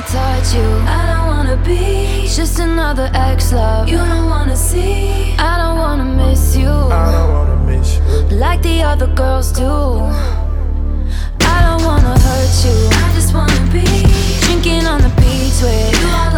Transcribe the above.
wanna touch you, I don't wanna be just another ex-love you don't wanna see. I don't wanna miss you, I don't wanna miss you like the other girls do. I don't wanna hurt you, I just wanna be drinking on the beach with you all